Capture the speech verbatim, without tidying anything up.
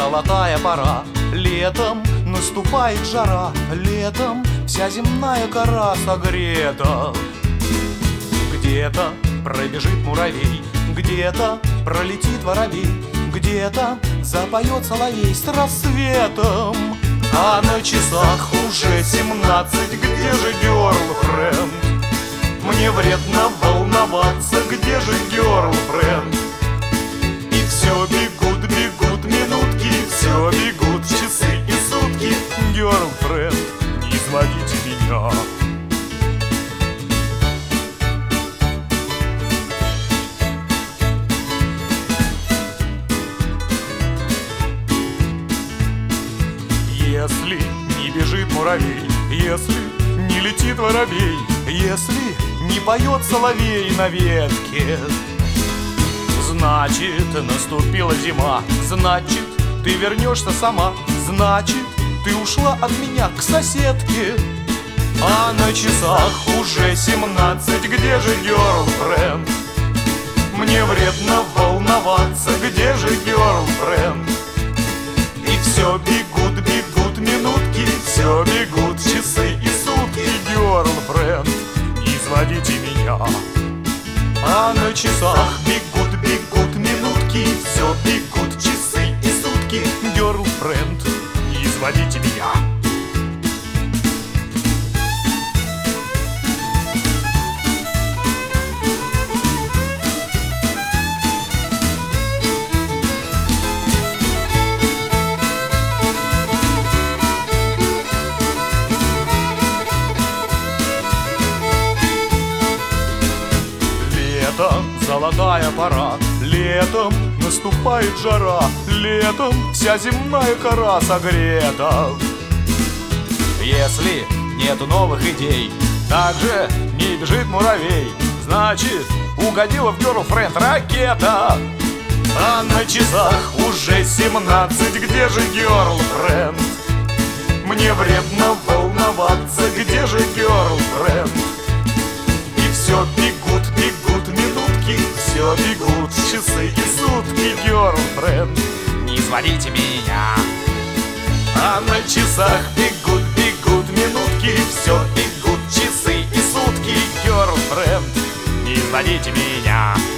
золотая пора. Летом наступает жара, летом вся земная кора согрета. Где-то пробежит муравей, где-то пролетит воробей, где-то запоет соловей с рассветом. А на часах уже семнадцать, где же герлфренд? Мне вредно волноваться, где же герлфренд? И все бегут, бегут минутки, все бегут часы и сутки. Герлфренд, не изводите меня. Если не бежит муравей, если не летит воробей, если не поет соловей на ветке, значит, наступила зима, значит, ты вернешься сама, значит, ты ушла от меня к соседке. А на часах уже семнадцать, где же герлфренд? Мне вредно волноваться, где же герлфренд? И все бегут, бегут минутки, все бегут часы и сутки. Герлфренд, не изводите меня. А на часах бегут, бегут минутки, все бегут часы и сутки. Герлфренд, не изводите меня. Летом золотая пора, летом наступает жара, летом вся земная кора согрета. Если нету новых идей, также не бежит муравей, значит, угодила в герлфренд ракета. А на часах уже семнадцать, где же герлфренд? Мне вредно волноваться, где же герлфренд? И все бегут, бегут минутки, все бегут часы и сутки. Герлфренд, не изводите меня. А на часах бегут, бегут минутки, все бегут часы и сутки. Герлфренд, не изводите меня.